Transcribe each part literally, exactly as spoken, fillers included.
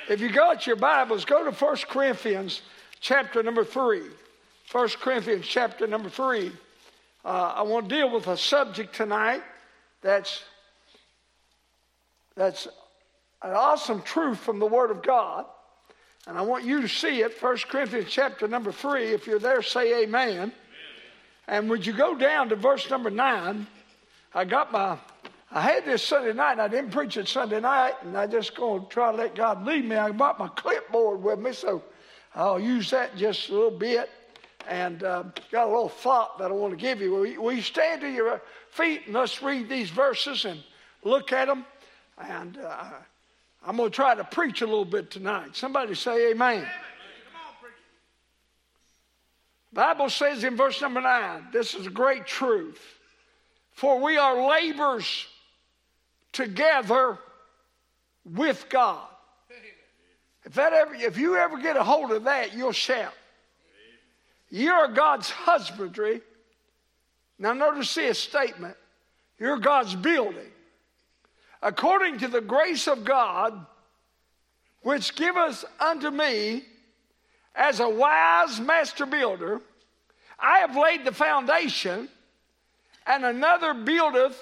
If you got your Bibles, go to First Corinthians chapter number three. First Corinthians chapter number three. Uh, I want to deal with a subject tonight that's, that's an awesome truth from the Word of God. And I want you to see it. First Corinthians chapter number three. If you're there, say amen. Amen. And would you go down to verse number nine? I got my... I had this Sunday night, and I didn't preach it Sunday night, and I just going to try to let God lead me. I brought my clipboard with me, so I'll use that just a little bit. And uh, got a little thought that I want to give you. Will you, will you stand to your feet, and let's read these verses and look at them. And uh, I'm going to try to preach a little bit tonight. Somebody say amen. Amen. The Bible says in verse number nine, this is a great truth. For we are laborers together with God. If that ever, if you ever get a hold of that, you'll shout. You're God's husbandry. Now notice this statement. You're God's building. According to the grace of God, which giveth unto me as a wise master builder, I have laid the foundation, and another buildeth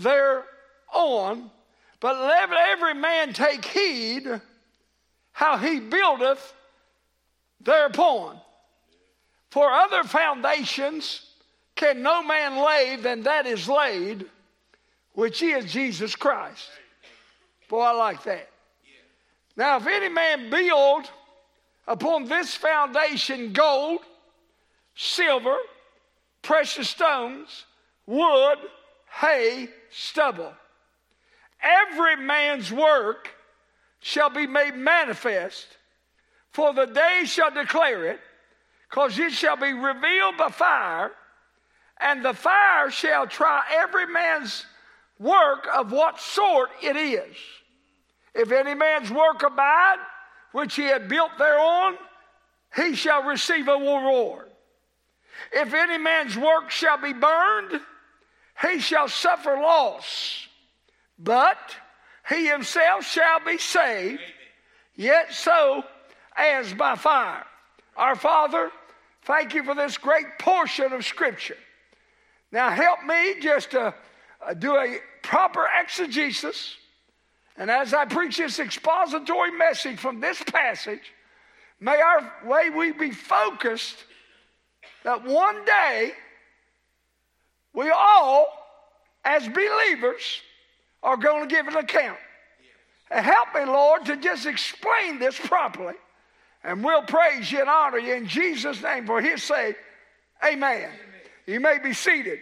thereon. But let every man take heed how he buildeth thereupon. For other foundations can no man lay than that is laid, which is Jesus Christ. Boy, I like that. Now, if any man build upon this foundation gold, silver, precious stones, wood, hay, stubble, every man's work shall be made manifest, for the day shall declare it, because it shall be revealed by fire, and the fire shall try every man's work of what sort it is. If any man's work abide, which he had built thereon, he shall receive a reward. If any man's work shall be burned, he shall suffer loss, but he himself shall be saved, yet so as by fire. Our Father, thank you for this great portion of Scripture. Now help me just to uh, do a proper exegesis. And as I preach this expository message from this passage, may our way we be focused that one day we all, as believers, are going to give an account. And help me, Lord, to just explain this properly. And we'll praise you and honor you in Jesus' name for his sake. Amen. Amen. You may be seated.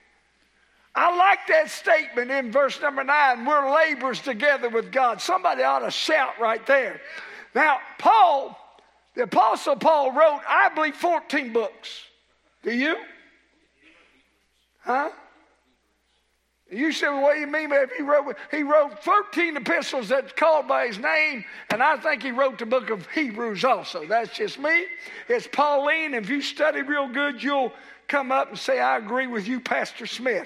I like that statement in verse number nine. We're laborers together with God. Somebody ought to shout right there. Now, Paul, the Apostle Paul wrote, I believe, fourteen books. Do you? Huh? You said, well, what do you mean by if he wrote? He wrote thirteen epistles that's called by his name, and I think he wrote the book of Hebrews also. That's just me. It's Pauline. If you study real good, you'll come up and say, I agree with you, Pastor Smith.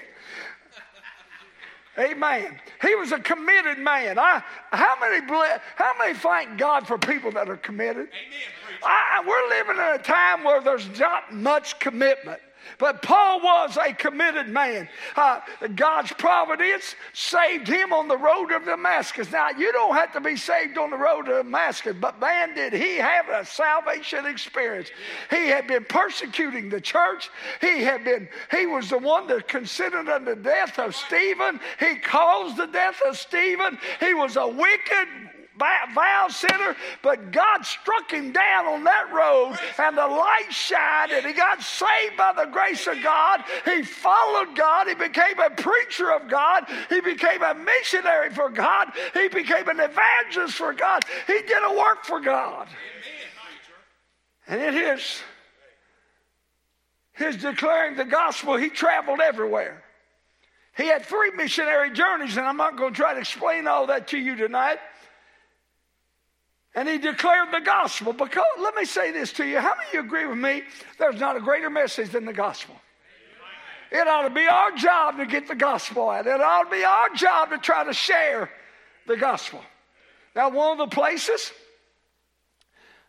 Amen. He was a committed man. I, how many how many thank God for people that are committed? Amen. I, we're living in a time where there's not much commitment. But Paul was a committed man. Uh, God's providence saved him on the road of Damascus. Now, you don't have to be saved on the road of Damascus, but man, did he have a salvation experience. He had been persecuting the church. He had been, he was the one that considered unto the death of Stephen. He caused the death of Stephen. He was a wicked vow sinner, but God struck him down on that road, and the light shined, and he got saved by the grace of God. He followed God. He became a preacher of God. He became a missionary for God. He became an evangelist for God. He did a work for God. And in his, his declaring the gospel, he traveled everywhere. He had three missionary journeys, and I'm not going to try to explain all that to you tonight. And he declared the gospel. Because, let me say this to you. How many of you agree with me? There's not a greater message than the gospel. It ought to be our job to get the gospel out. It ought to be our job to try to share the gospel. Now, one of the places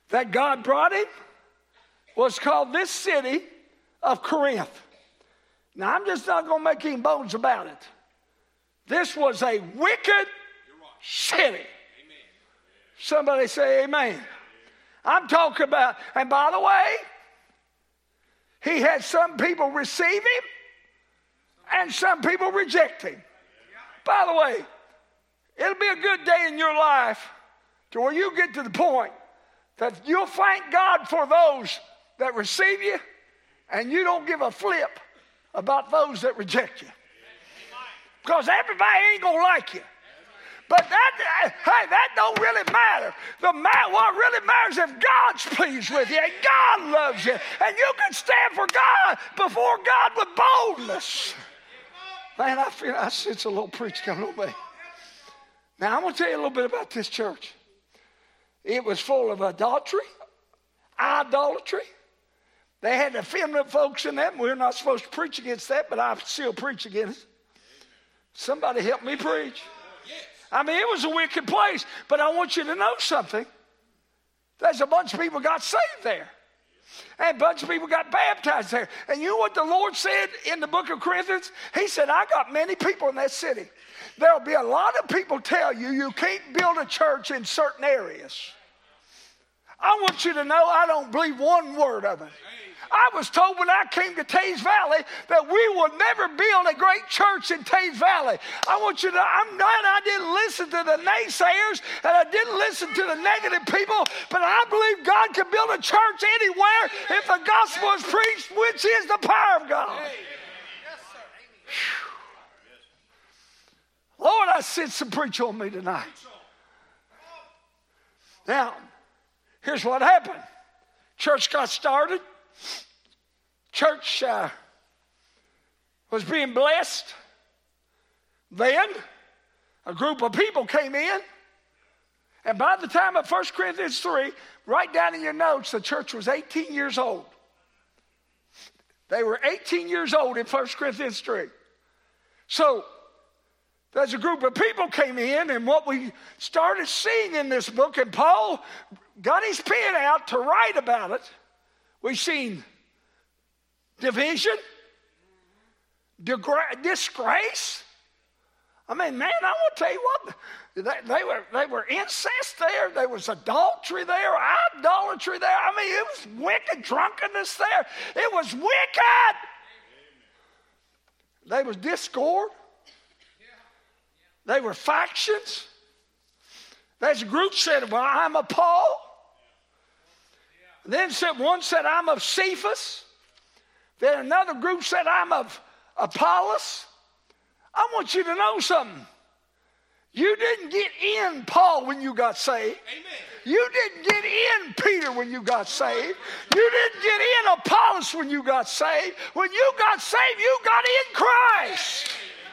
that God brought him was called this city of Corinth. Now, I'm just not going to make any bones about it. This was a wicked city. Somebody say amen. I'm talking about, and by the way, he had some people receive him and some people reject him. By the way, it'll be a good day in your life to where you get to the point that you'll thank God for those that receive you and you don't give a flip about those that reject you. Because everybody ain't going to like you. But that, hey, that don't really matter. The ma- what really matters is if God's pleased with you and God loves you and you can stand for God before God with boldness. Man, I feel I sense a little preach coming on me. Now, I'm going to tell you a little bit about this church. It was full of adultery, idolatry. They had effeminate folks in that. We're not supposed to preach against that, but I still preach against it. Somebody help me preach. I mean, it was a wicked place, but I want you to know something. There's a bunch of people got saved there. And a bunch of people got baptized there. And you know what the Lord said in the book of Corinthians? He said, I got many people in that city. There'll be a lot of people tell you you can't build a church in certain areas. I want you to know I don't believe one word of it. I was told when I came to Teays Valley that we will never build a great church in Teays Valley. I want you to know, I'm glad I didn't listen to the naysayers and I didn't listen to the negative people, but I believe God can build a church anywhere if the gospel is preached, which is the power of God. Lord, I sense some preach on me tonight. Now, here's what happened. Church got started. Church uh, was being blessed. Then a group of people came in. And by the time of First Corinthians three, write down in your notes, the church was eighteen years old. They were eighteen years old in First Corinthians three. So there's a group of people came in, and what we started seeing in this book, and Paul got his pen out to write about it, we've seen division, degra- disgrace. I mean, man, I want to tell you what, they, they were they were incest there, there was adultery there, idolatry there. I mean, it was wicked drunkenness there. It was wicked. There was discord. They were factions. There's a group said, well, I'm of Paul. Then said, one said, I'm of Cephas. Then another group said, I'm of Apollos. I want you to know something. You didn't get in Paul when you got saved. Amen. You didn't get in Peter when you got saved. You didn't get in Apollos when you got saved. When you got saved, you got in Christ.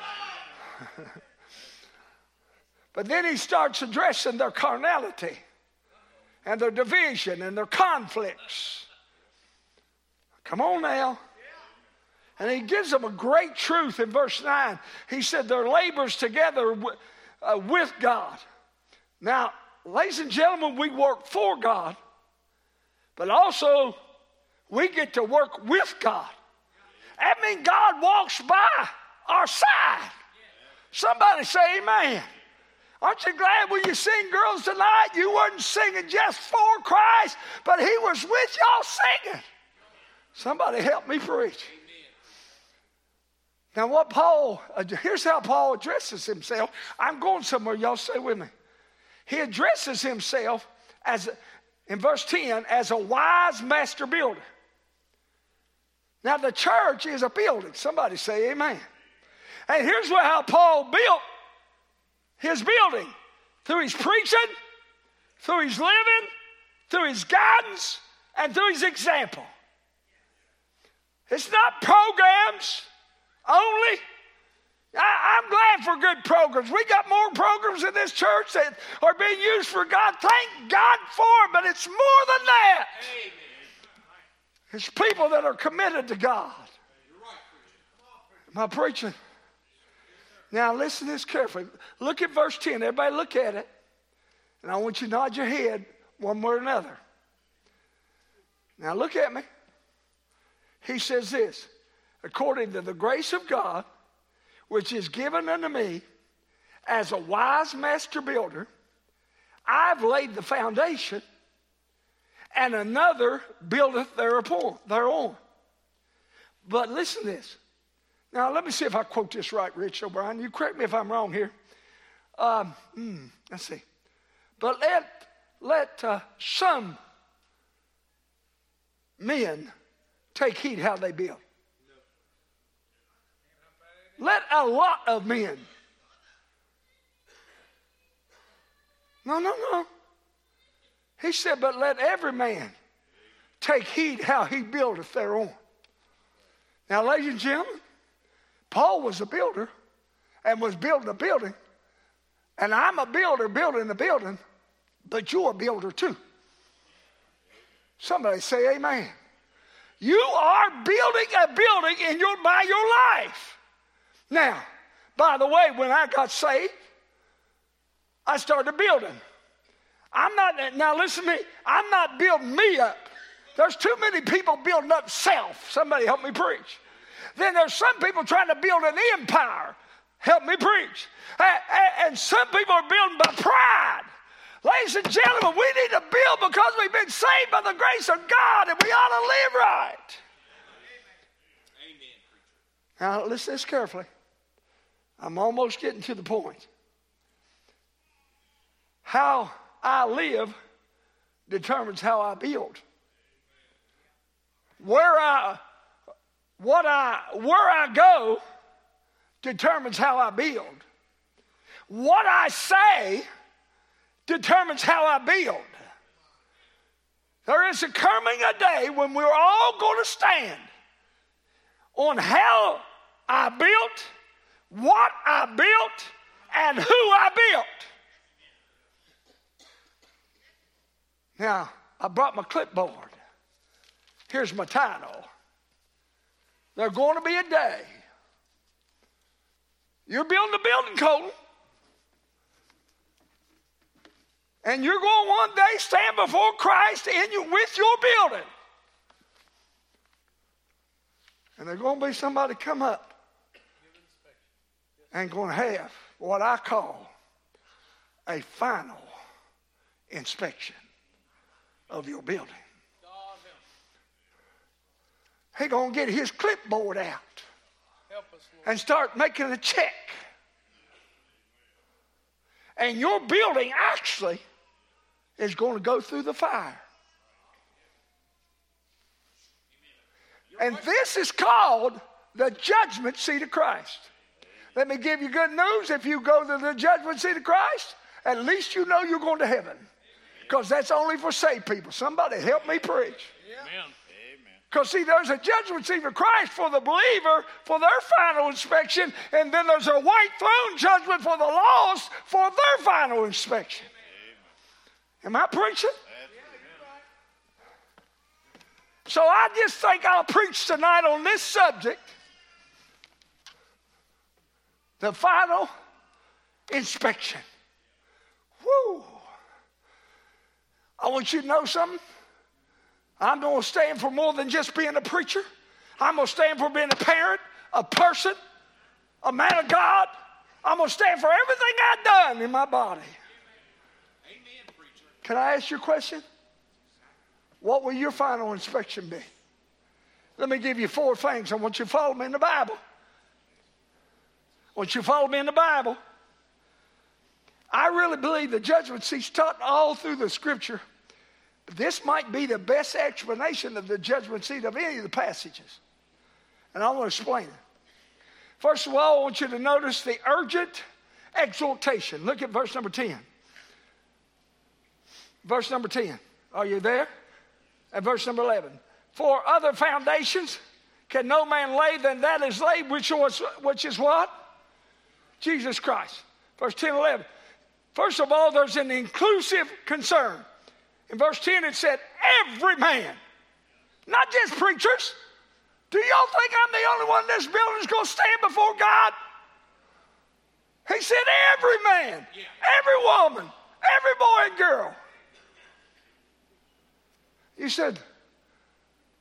But then he starts addressing their carnality and their division and their conflicts. Come on now. And he gives them a great truth in verse nine. He said their labors together w- uh, with God. Now, ladies and gentlemen, we work for God, but also we get to work with God. That means God walks by our side. Somebody say amen. Aren't you glad when you sing, girls, tonight, you weren't singing just for Christ, but he was with y'all singing. Somebody help me preach. Now what Paul, here's how Paul addresses himself. I'm going somewhere, y'all stay with me. He addresses himself as, in verse ten, as a wise master builder. Now the church is a building. Somebody say amen. And here's what, how Paul built his building. Through his preaching, through his living, through his guidance, and through his example. It's not programs only. I, I'm glad for good programs. We got more programs in this church that are being used for God. Thank God for it, but it's more than that. Amen. It's people that are committed to God. Am I preaching? Now listen to this carefully. Look at verse ten. Everybody look at it. And I want you to nod your head one way or another. Now look at me. He says this, according to the grace of God, which is given unto me as a wise master builder, I've laid the foundation, and another buildeth thereupon, thereon. But listen to this. Now, let me see if I quote this right, Rich O'Brien. You correct me if I'm wrong here. Um, mm, let's see. But let, let uh, some men take heed how they build. Let a lot of men. No, no, no. He said, but let every man take heed how he buildeth thereon. Now, ladies and gentlemen, Paul was a builder and was building a building. And I'm a builder building a building, but you're a builder too. Somebody say amen. You are building a building in your, by your life. Now, by the way, when I got saved, I started building. I'm not, now listen to me, I'm not building me up. There's too many people building up self. Somebody help me preach. Then there's some people trying to build an empire. Help me preach. And some people are building by pride. Ladies and gentlemen, we need to build because we've been saved by the grace of God, and we ought to live right. Amen. Now, listen to this carefully. I'm almost getting to the point. How I live determines how I build. Where I, what I, where I go determines how I build. What I say determines how I build. There is a coming a day when we're all going to stand on how I built, what I built, and who I built. Now, I brought my clipboard. Here's my title. There's going to be a day. You're building a building, Colton. And you're going to one day stand before Christ in you, with your building. And there's going to be somebody come up and going to have what I call a final inspection of your building. He's going to get his clipboard out and start making a check. And your building actually is going to go through the fire. And this is called the judgment seat of Christ. Let me give you good news. If you go to the judgment seat of Christ, at least you know you're going to heaven. Because that's only for saved people. Somebody help me preach. Amen. Because see, there's a judgment seat of Christ for the believer for their final inspection. And then there's a white throne judgment for the lost for their final inspection. Am I preaching? So I just think I'll preach tonight on this subject. The final inspection. Woo! I want you to know something. I'm going to stand for more than just being a preacher. I'm going to stand for being a parent, a person, a man of God. I'm going to stand for everything I've done in my body. Amen, preacher. Can I ask you a question? What will your final inspection be? Let me give you four things. I want you to follow me in the Bible. I want you to follow me in the Bible. I really believe the judgment seat's taught all through the Scripture. This might be the best explanation of the judgment seat of any of the passages. And I want to explain it. First of all, I want you to notice the urgent exhortation. Look at verse number ten. Verse number ten. Are you there? And verse number eleven. For other foundations can no man lay than that is laid, which was, which is what? Jesus Christ. Verse ten and eleven. First of all, there's an inclusive concern. In verse ten, it said, every man. Not just preachers. Do y'all think I'm the only one in this building that's going to stand before God? He said, every man, every woman, every boy and girl. You said,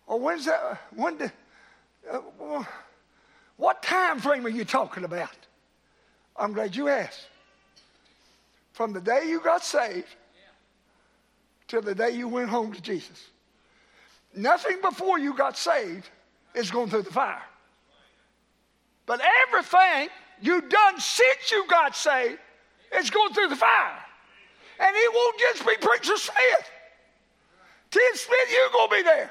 Or when's that? When did, uh, what time frame are you talking about? I'm glad you asked. From the day you got saved till the day you went home to Jesus. Nothing before you got saved is going through the fire. But everything you've done since you got saved is going through the fire. And it won't just be Preacher Smith. Tim Smith, you're going to be there.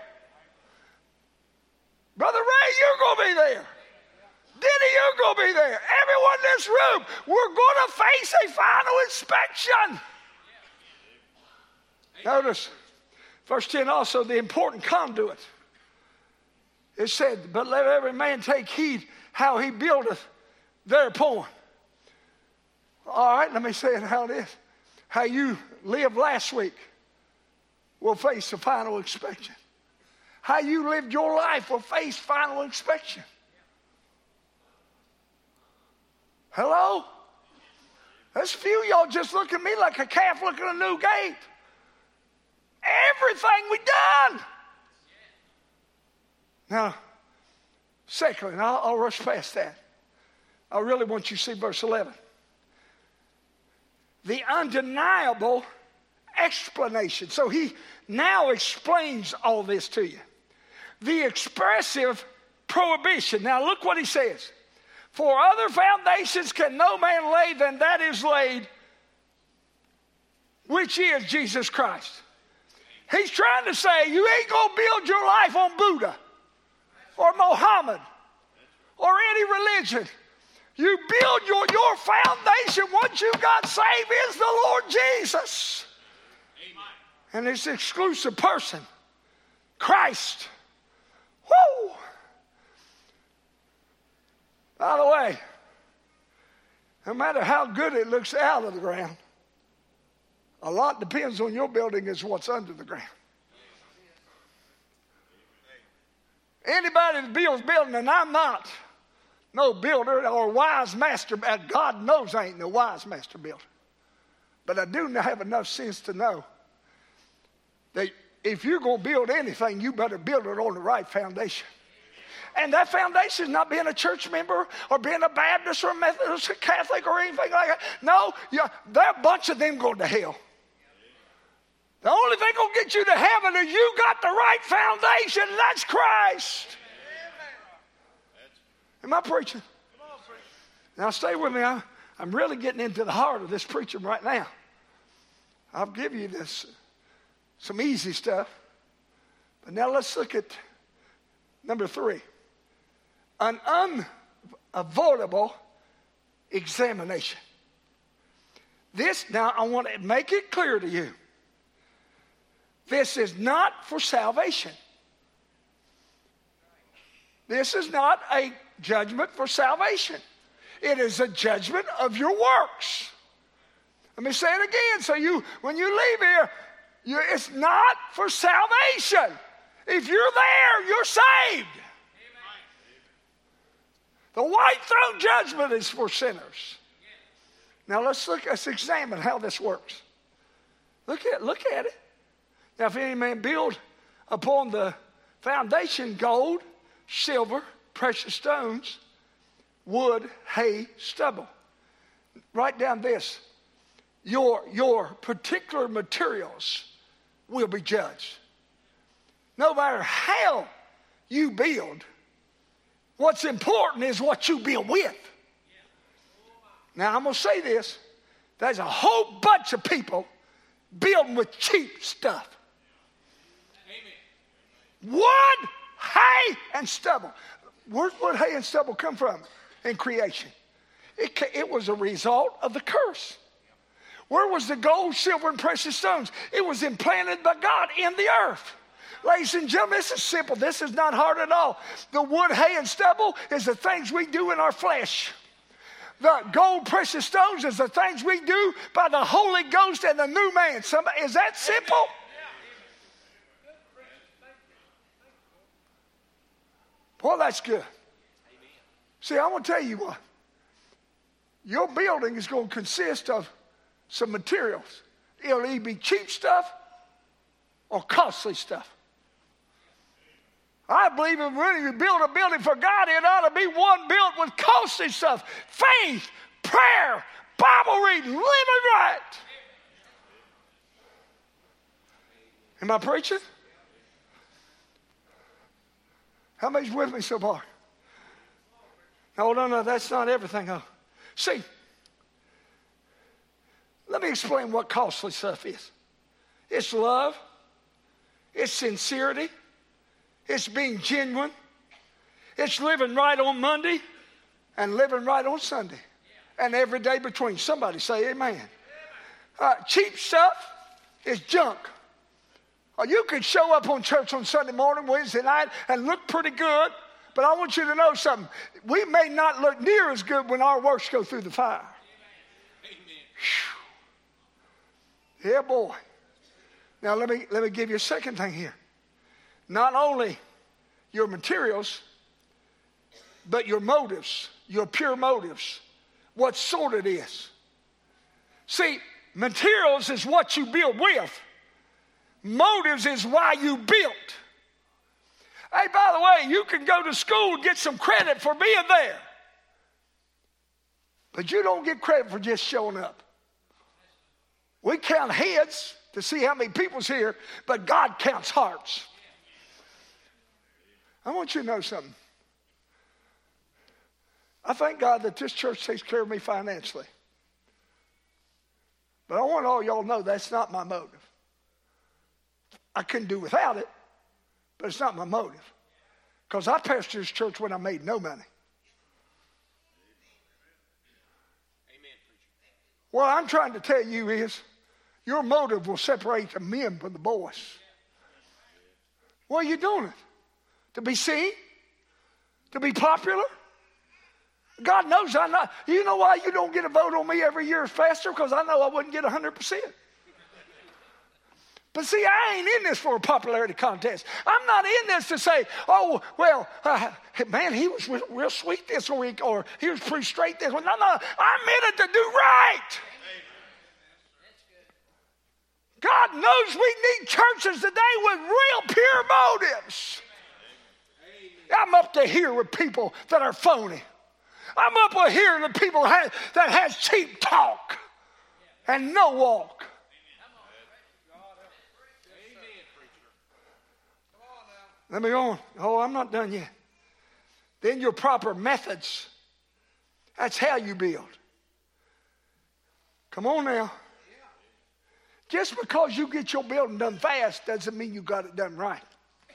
Brother Ray, you're going to be there. Denny, you're going to be there. Everyone in this room, we're going to face a final inspection. Notice, verse ten also, the important conduit. It said, but let every man take heed how he buildeth thereupon. All right, let me say it how it is. How you lived last week will face the final inspection. How you lived your life will face final inspection. Hello? There's a few of y'all just look at me like a calf looking at a new gate. Everything we done. Now, secondly, and I'll, I'll rush past that. I really want you to see verse eleven. The undeniable explanation. So he now explains all this to you. The expressive prohibition. Now look what he says. For other foundations can no man lay than that is laid, which is Jesus Christ. He's trying to say you ain't going to build your life on Buddha or Mohammed or any religion. You build your, your foundation once you got saved is the Lord Jesus. Amen. And his exclusive person, Christ. Woo! By the way, no matter how good it looks out of the ground, a lot depends on your building is what's under the ground. Anybody that builds building, and I'm not no builder or wise master, God knows I ain't no wise master builder. But I do have enough sense to know that if you're going to build anything, you better build it on the right foundation. And that foundation is not being a church member or being a Baptist or a Methodist or Catholic or anything like that. No, yeah, there are a bunch of them going to hell. The only thing going to get you to heaven is you got the right foundation, and that's Christ. Am I preaching? Now stay with me. I'm, I'm really getting into the heart of this preaching right now. I'll give you this, some easy stuff. But now let's look at number three. An unavoidable examination. This, now I want to make it clear to you. This is not for salvation. This is not a judgment for salvation. It is a judgment of your works. Let me say it again. So you, when you leave here, you, it's not for salvation. If you're there, you're saved. The white throne judgment is for sinners. Now let's look. Let's examine how this works. Look at look at it. Now, if any man build upon the foundation gold, silver, precious stones, wood, hay, stubble. Write down this. Your, your particular materials will be judged. No matter how you build, what's important is what you build with. Now, I'm going to say this. There's a whole bunch of people building with cheap stuff. Amen. Wood, hay, and stubble. Where did wood, hay, and stubble come from in creation? It, it was a result of the curse. Where was the gold, silver, and precious stones? It was implanted by God in the earth. Ladies and gentlemen, this is simple. This is not hard at all. The wood, hay, and stubble is the things we do in our flesh. The gold, precious stones is the things we do by the Holy Ghost and the new man. Somebody, is that simple? Well, that's good. See, I want to tell you what. Your building is going to consist of some materials. It'll either be cheap stuff or costly stuff. I believe if when you build a building for God, it ought to be one built with costly stuff. Faith, prayer, Bible reading, living right. Am I preaching? How many's with me so far? No, no, no, that's not everything. Oh. See, let me explain what costly stuff is. It's love. It's sincerity. It's being genuine. It's living right on Monday and living right on Sunday. And every day between. Somebody say amen. Uh, cheap stuff is junk. Or you could show up on church on Sunday morning, Wednesday night, and look pretty good. But I want you to know something. We may not look near as good when our works go through the fire. Amen. Yeah, boy. Now let me let me give you a second thing here. Not only your materials, but your motives, your pure motives. What sort it is. See, materials is what you build with. Motives is why you built. Hey, by the way, you can go to school and get some credit for being there. But you don't get credit for just showing up. We count heads to see how many people's here, but God counts hearts. I want you to know something. I thank God that this church takes care of me financially. But I want all y'all to know that's not my motive. I couldn't do without it, but it's not my motive. Because I pastored this church when I made no money. Amen. What I'm trying to tell you is your motive will separate the men from the boys. Why are you doing it? To be seen? To be popular? God knows I'm not. You know why you don't get a vote on me every year faster? Because I know I wouldn't get one hundred percent. But see, I ain't in this for a popularity contest. I'm not in this to say, oh, well, uh, man, he was real, real sweet this week, or he was pretty straight this week. No, no, I'm in it to do right. God knows we need churches today with real pure motives. I'm up to here with people that are phony. I'm up to here with people that has cheap talk and no walk. Let me go on. Oh, I'm not done yet. Then your proper methods. That's how you build. Come on now. Just because you get your building done fast doesn't mean you got it done right.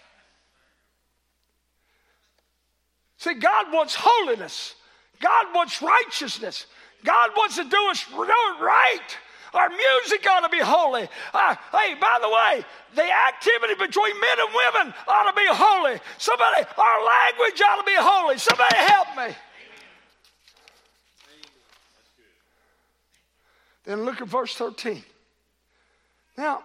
See, God wants holiness. God wants righteousness. God wants to do us right. Our music ought to be holy. Uh, hey, by the way, the activity between men and women ought to be holy. Somebody, our language ought to be holy. Somebody help me. Then look at verse thirteen. Now,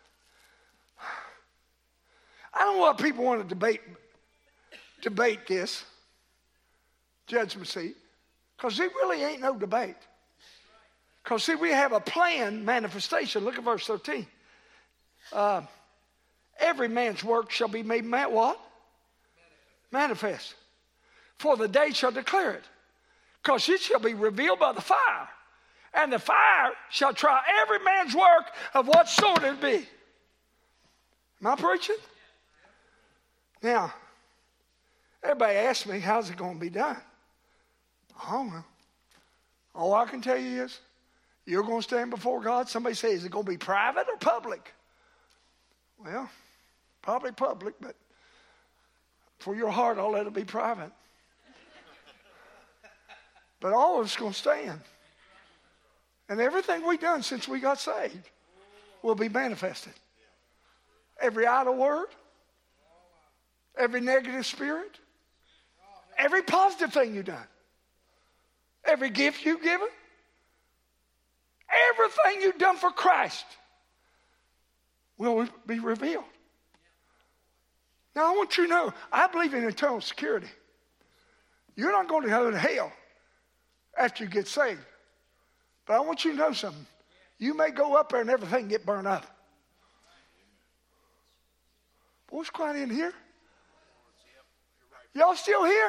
I don't know why people want to debate, debate this judgment seat, because it really ain't no debate. Because, see, we have a planned manifestation. Look at verse thirteen. Uh, every man's work shall be made ma- what? Manifest. For the day shall declare it. Because it shall be revealed by the fire. And the fire shall try every man's work of what sort it be. Am I preaching? Now, everybody asks me, how's it going to be done? I don't know. All I can tell you is, you're going to stand before God. Somebody says, is it going to be private or public? Well, probably public, but for your heart, I'll let it be private. But all of us going to stand. And everything we've done since we got saved will be manifested. Every idle word, every negative spirit, every positive thing you've done, every gift you've given, everything you've done for Christ will be revealed. Now, I want you to know, I believe in eternal security. You're not going to go to hell after you get saved. But I want you to know something. You may go up there and everything get burned up. Boy, it's quiet in here. Y'all still here?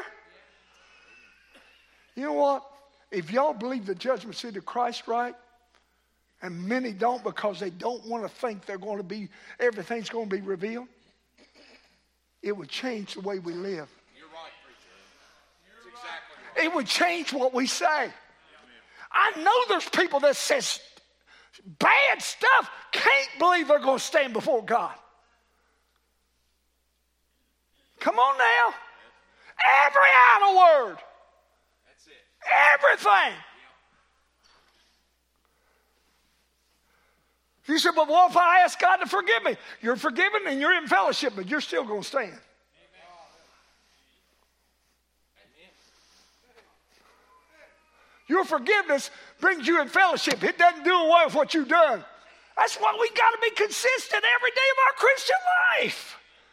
You know what? If y'all believe the judgment seat of Christ right, and many don't because they don't want to think they're going to be, everything's going to be revealed, it would change the way we live. You're right, preacher. That's exactly right. It would change what we say. I know there's people that says bad stuff, can't believe they're going to stand before God. Come on now. Every idle word. That's it. Everything. You said, well, what if I ask God to forgive me? You're forgiven and you're in fellowship, but you're still going to stand. Amen. Your forgiveness brings you in fellowship. It doesn't do away with what you've done. That's why we got to be consistent every day of our Christian life.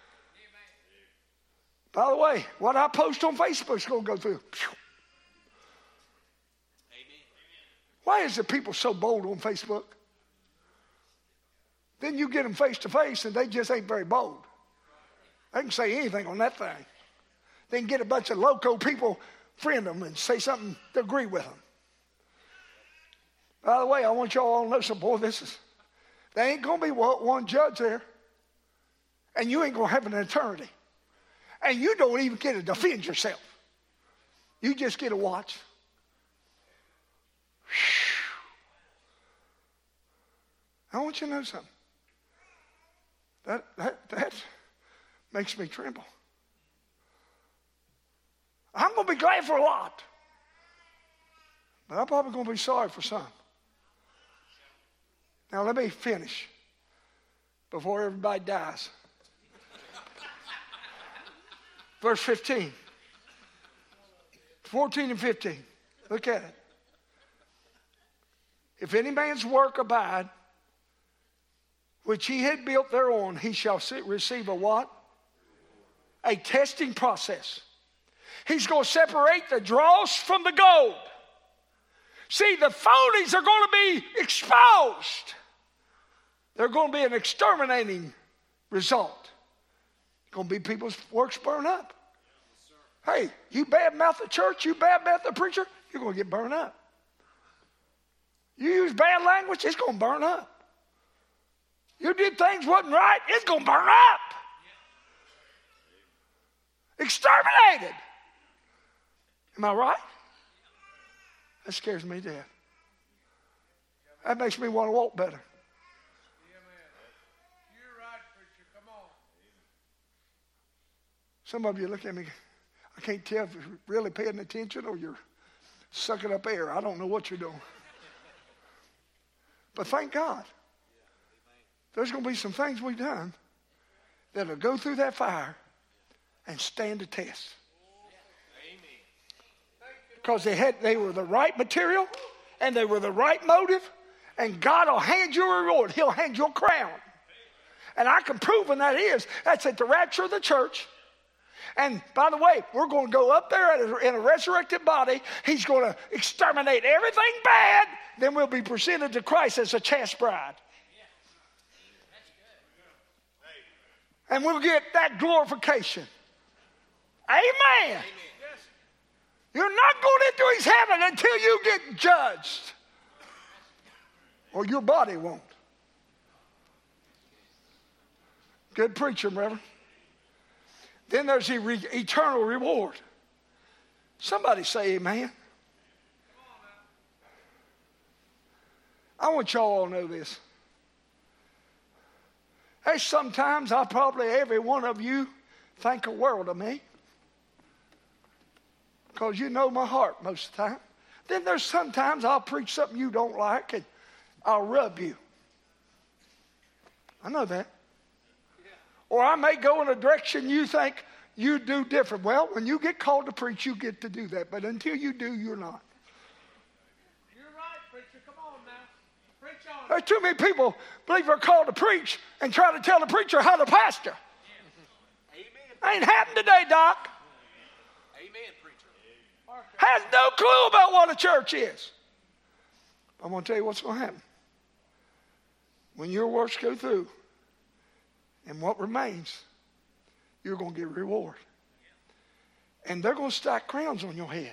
By the way, what I post on Facebook is going to go through. Amen. Why is the people so bold on Facebook? Then you get them face to face and they just ain't very bold. They can say anything on that thing. They can get a bunch of loco people, friend them and say something to agree with them. By the way, I want y'all all to know something. Boy, this is, there ain't going to be one judge there. And you ain't going to have an eternity. And you don't even get to defend yourself. You just get to watch. I want you to know something. That, that, that makes me tremble. I'm going to be glad for a lot. But I'm probably going to be sorry for some. Now let me finish before everybody dies. Verse fifteen. fourteen and fifteen. Look at it. If any man's work abide, which he had built thereon, he shall receive a what? A testing process. He's going to separate the dross from the gold. See, the phonies are going to be exposed. They're going to be an exterminating result. Going to be people's works burned up. Hey, you badmouth the church, you badmouth the preacher, you're going to get burned up. You use bad language, it's going to burn up. You did things wasn't right, it's going to burn up. Exterminated. Am I right? That scares me to death. That makes me want to walk better. Some of you look at me, I can't tell if you're really paying attention or you're sucking up air. I don't know what you're doing. But thank God. There's going to be some things we've done that'll go through that fire and stand the test. Because they had they were the right material and they were the right motive, and God will hand you a reward. He'll hand you a crown. And I can prove when that is. That's at the rapture of the church. And by the way, we're going to go up there in a resurrected body. He's going to exterminate everything bad. Then we'll be presented to Christ as a chaste bride. And we'll get that glorification. Amen. Amen. You're not going into his heaven until you get judged. Or your body won't. Good preacher, Reverend. Then there's the re- eternal reward. Somebody say amen. I want y'all all to know this. Hey, sometimes I probably, every one of you, think a world of me. Because you know my heart most of the time. Then there's sometimes I'll preach something you don't like and I'll rub you. I know that. Or I may go in a direction you think you do different. Well, when you get called to preach, you get to do that. But until you do, you're not. You're right, preacher. Come on now. Preach on. There's too many people believe they're called to preach and try to tell the preacher how to pastor. Amen. Ain't happened today, Doc. Amen, preacher. Has no clue about what a church is. I'm going to tell you what's going to happen. When your works go through, and what remains, you're going to get a reward. And they're going to stack crowns on your head.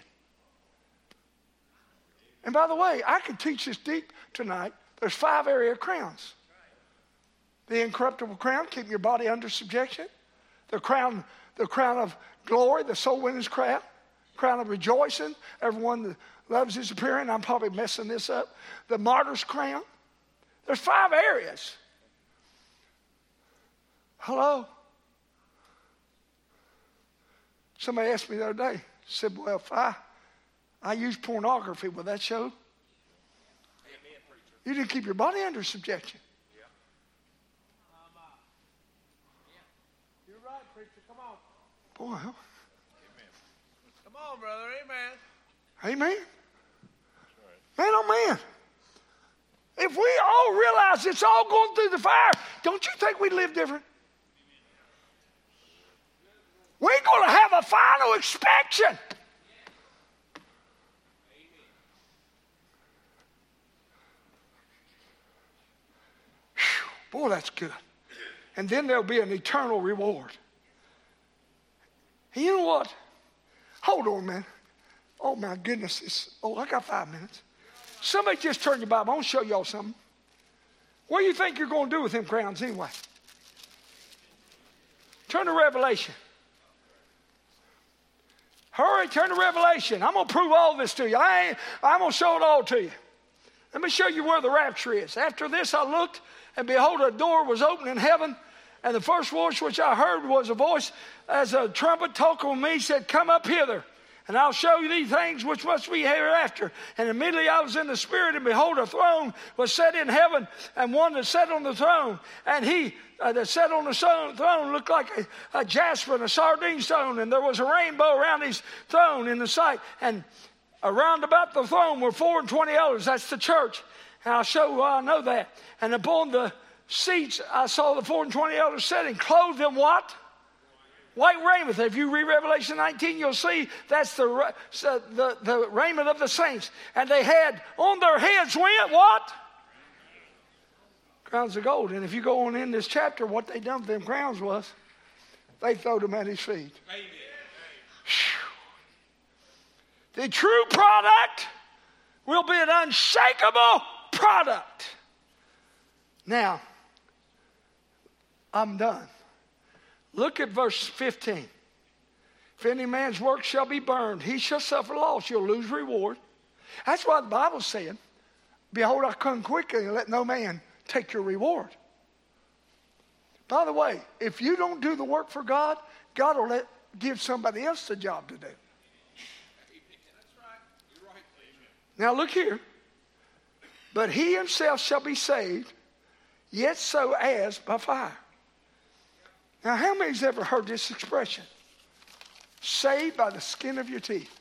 And by the way, I could teach this deep tonight. There's five area crowns. The incorruptible crown, keeping your body under subjection. The crown, the crown of glory, the soul winner's crown. Crown of rejoicing. Everyone that loves his appearing. I'm probably messing this up. The martyr's crown. There's five areas. Hello? Somebody asked me the other day, said, well, if I, I use pornography, will that show? Amen, preacher. You didn't keep your body under subjection. Yeah. Um, uh, yeah. You're right, preacher. Come on. Boy, huh? Come on, brother. Amen. Amen. Man, oh man. If we all realize it's all going through the fire, don't you think we'd live different? We're going to have a final inspection. Whew, boy, that's good. And then there'll be an eternal reward. And you know what? Hold on, man. Oh, my goodness. It's, oh, I got five minutes. Somebody just turn your Bible. I want to show y'all something. What do you think you're going to do with them crowns anyway? Turn to Revelation. Hurry, turn to Revelation. I'm going to prove all this to you. I ain't, I'm going to show it all to you. Let me show you where the rapture is. After this I looked, and behold, a door was opened in heaven. And the first voice which I heard was a voice as a trumpet talking with me, said, come up hither, and I'll show you these things which must be hereafter. And immediately I was in the Spirit, and behold, a throne was set in heaven, and one that sat on the throne. And he uh, that sat on the throne looked like a, a jasper and a sardine stone, and there was a rainbow around his throne in the sight. And around about the throne were four and twenty elders. That's the church. And I'll show you why I know that. And upon the seats I saw the four and twenty elders sitting, clothed in what? White raiment. If you read Revelation nineteen, you'll see that's the, the, the raiment of the saints. And they had on their heads went what? Crowns of gold. And if you go on in this chapter, what they done with them crowns was they throwed them at his feet. Amen. The true product will be an unshakable product. Now, I'm done. Look at verse fifteen. If any man's work shall be burned, he shall suffer loss. You'll lose reward. That's why the Bible said, behold, I come quickly, and let no man take your reward. By the way, if you don't do the work for God, God will let, give somebody else the job to do. That's right. You're right. Now look here. But he himself shall be saved, yet so as by fire. Now, how many's ever heard this expression? Saved by the skin of your teeth.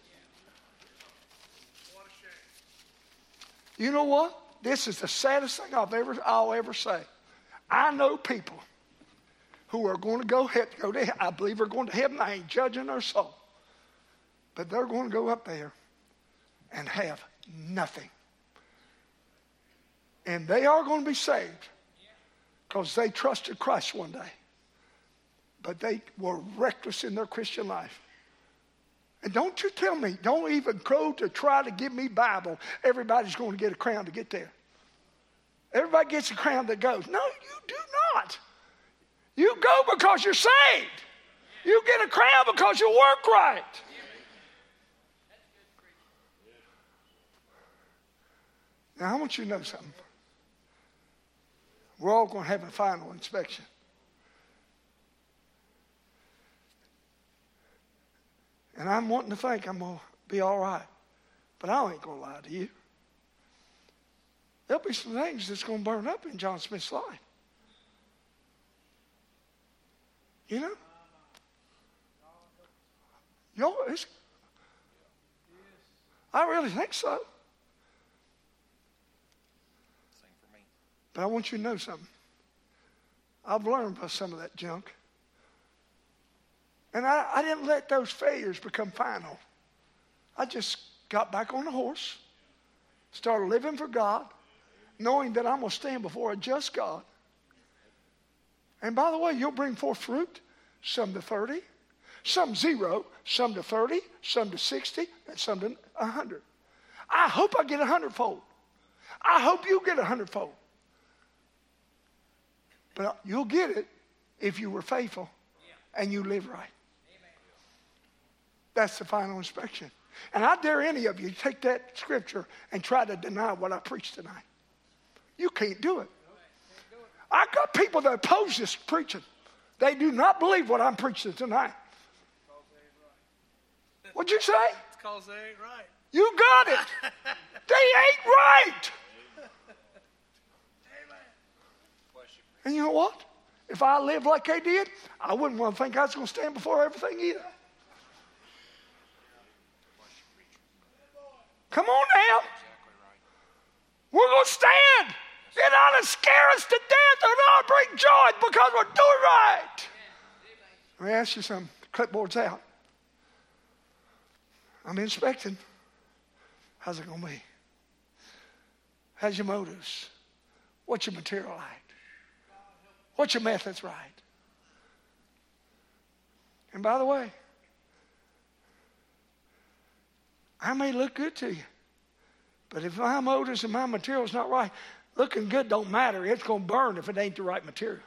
You know what? This is the saddest thing I've ever, I'll ever say. I know people who are going to go, go to, I believe are going to heaven. I ain't judging their soul. But they're going to go up there and have nothing. And they are going to be saved because they trusted Christ one day. But they were reckless in their Christian life. And don't you tell me, don't even go to try to give me Bible. Everybody's going to get a crown to get there. Everybody gets a crown that goes. No, you do not. You go because you're saved. You get a crown because you work right. Now, I want you to know something. We're all going to have a final inspection. And I'm wanting to think I'm going to be all right. But I ain't going to lie to you. There'll be some things that's going to burn up in John Smith's life. You know? Yo, it's, I really think so. Same for me. But I want you to know something. I've learned about some of that junk. And I, I didn't let those failures become final. I just got back on the horse, started living for God, knowing that I'm going to stand before a just God. And by the way, you'll bring forth fruit, some to thirty, Some zero, some to thirty, some to sixty, and some to a hundred. I hope I get a hundredfold. I hope you get a hundredfold. But you'll get it if you were faithful and you live right. That's the final inspection. And I dare any of you to take that scripture and try to deny what I preached tonight. You can't do it. I got people that oppose this preaching. They do not believe what I'm preaching tonight. What'd you say? It's because they ain't right. You got it. They ain't right. And you know what? If I lived like they did, I wouldn't want to think I was going to stand before everything either. Come on now. We're going to stand. It ought to scare us to death and ought to bring joy because we're doing right. Let me ask you something. The clipboard's out. I'm inspecting. How's it going to be? How's your motives? What's your material like? What's your methods right? And by the way, I may look good to you, but if my motives and my material's not right, looking good don't matter. It's going to burn if it ain't the right material.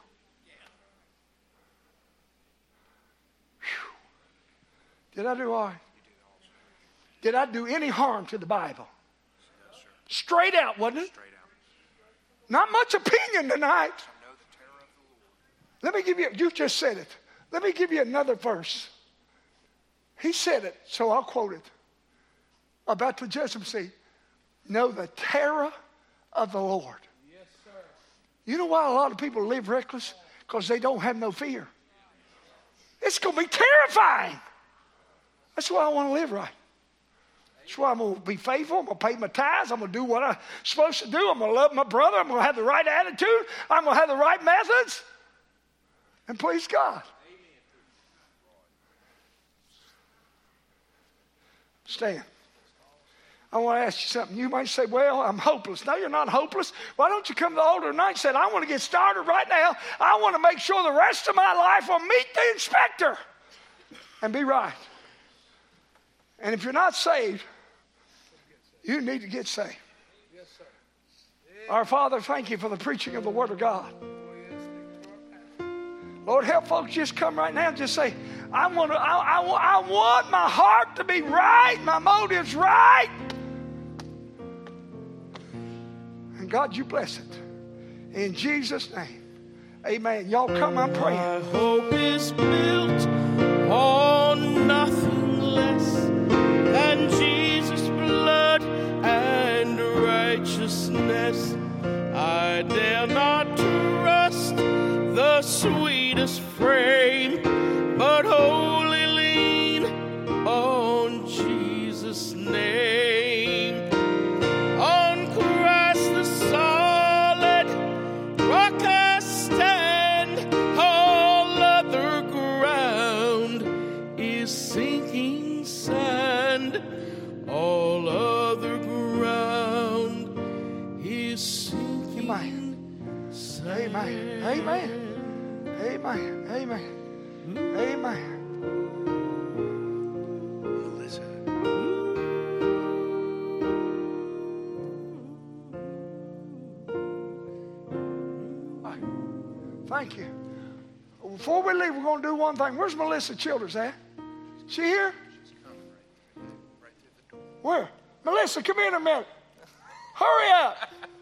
Whew. Did I do all right? Did I do any harm to the Bible? Straight out, wasn't it? Not much opinion tonight. Let me give you, you just said it. Let me give you another verse. He said it, so I'll quote it. About the judgment seat. Know the terror of the Lord. Yes, sir. You know why a lot of people live reckless? Because they don't have no fear. It's going to be terrifying. That's why I want to live right. That's why I'm going to be faithful. I'm going to pay my tithes. I'm going to do what I'm supposed to do. I'm going to love my brother. I'm going to have the right attitude. I'm going to have the right methods. And please God. Stand. I want to ask you something. You might say, well, I'm hopeless. No, you're not hopeless. Why don't you come to the altar tonight and say, I want to get started right now. I want to make sure the rest of my life will meet the inspector and be right. And if you're not saved, you need to get saved. Yes, sir. Our Father, thank you for the preaching of the Word of God. Lord, help folks just come right now and just say, I want to, I, I, I want my heart to be right, my motives right. And God, you bless it. In Jesus' name, amen. Y'all come, I'm praying. My hope is built on nothing less than Jesus' blood and righteousness. I dare not trust the sweetest frame, but wholly lean on Jesus' name. On Christ the solid rock I stand, all other ground is sinking sand. All other ground is sinking sand. Amen. Amen. Amen. Amen. Amen. Listen. All right. Thank you. Before we leave, we're going to do one thing. Where's Melissa Childers at? She here? Where? Melissa, come here in a minute. Hurry up.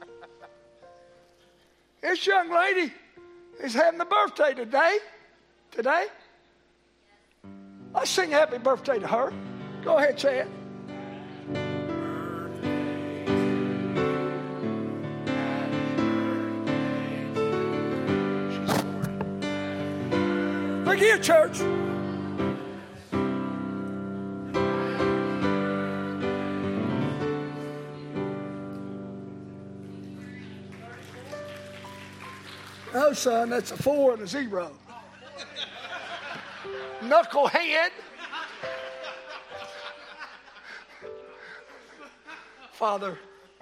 This young lady is having a birthday today. Today? Let's sing happy birthday to her. Go ahead, Chad. Look here, church. No, son, that's a four and a zero. Knucklehead. Father,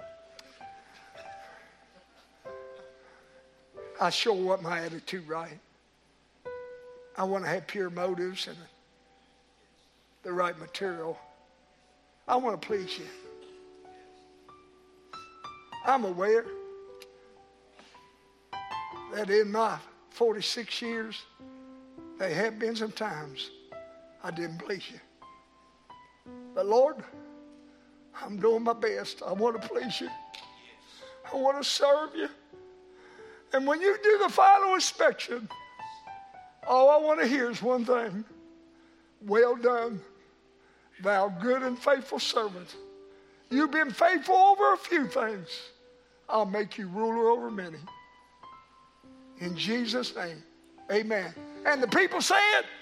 I sure want my attitude right. I want to have pure motives and the right material. I want to please you. I'm aware that in my forty-six years, there have been some times I didn't please you. But Lord, I'm doing my best. I want to please you. I want to serve you. And when you do the final inspection, all I want to hear is one thing. Well done, thou good and faithful servant. You've been faithful over a few things. I'll make you ruler over many. In Jesus' name, amen. And the people say it.